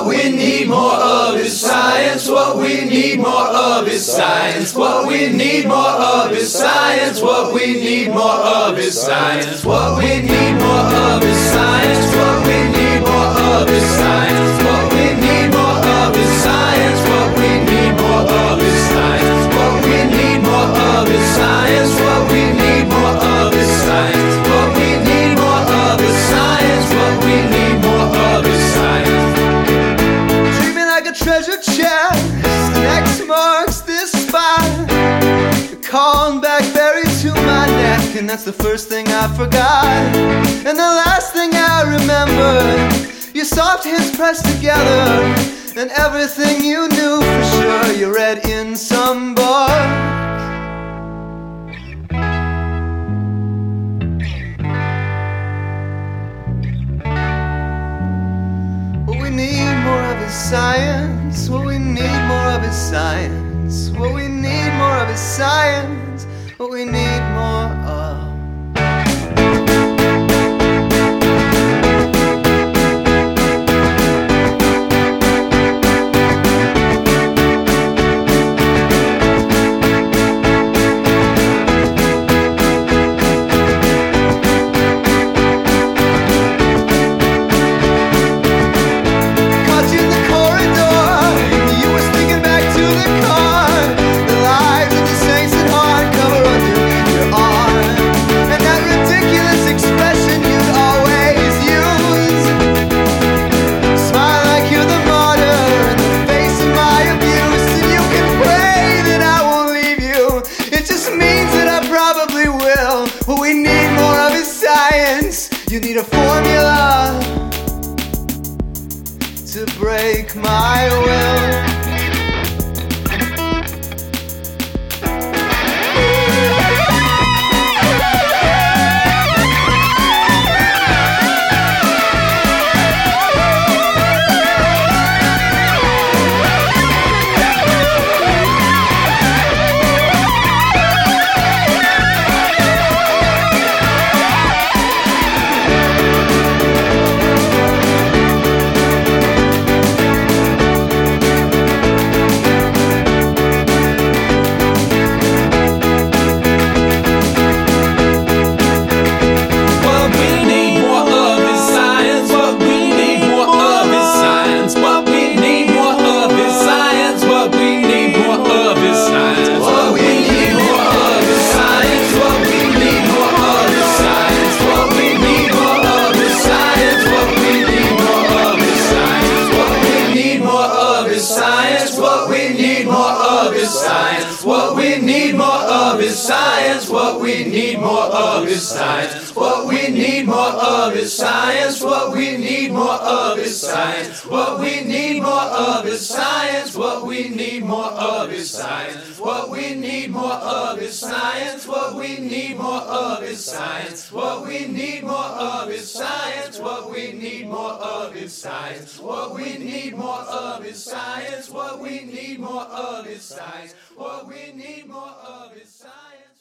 What we need more of is science. What we need more of is science. What we need more of is science. What we need more of is science. What we need more of is science. What we need more of is science. What we need more of is science. What we need more of is science. What we need more of is science. What we need more of is science. What we need more of is science. What we need more of is science. Treat me like a treasure chest, and X marks this spot. You're calling back buried to my neck, and that's the first thing I forgot. And the last thing I remember, your soft hands pressed together, and everything you knew for sure you read in some book. What we need more of is science. What we need more of is science. What we need more of is science. What we need more of. What we need more of is science. You need a formula to break my will. What we need more of is science. What we need more of is science. What we need more of is science. What we need more of is science. What we need more of is science. What we need more of is science. What we need more of is science. What we need more of is science. What we need more of is science. What we need more of is science. What we need more of is science. What we need more of is science. What we need more of is science. What we need more of is science.